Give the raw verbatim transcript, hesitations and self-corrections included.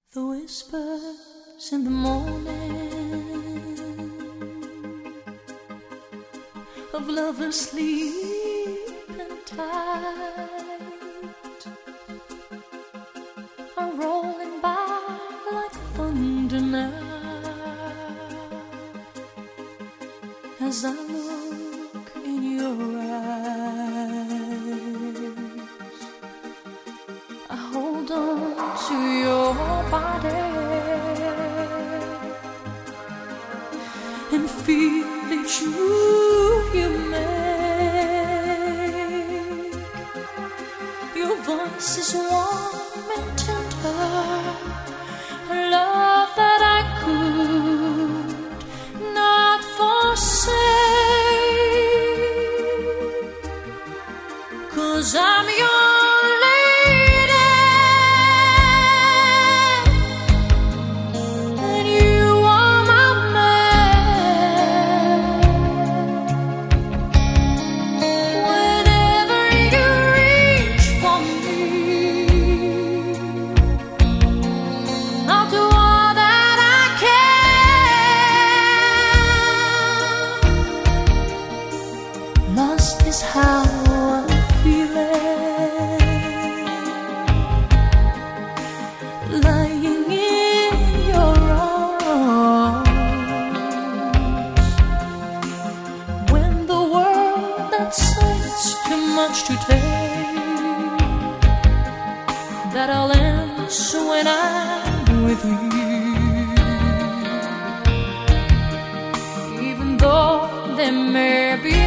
The whispers in the morning of lovers sleeping tight are rolling by like thunder now as I look in your eyes. I hold on to your body and feel each move you make. Your voice is warm and tender, a love that I could not forsake, 'cause I'm your is how I'm feeling, lying in your arms. When the world that says too much to take, that I'll answer when I'm with you, even though there may be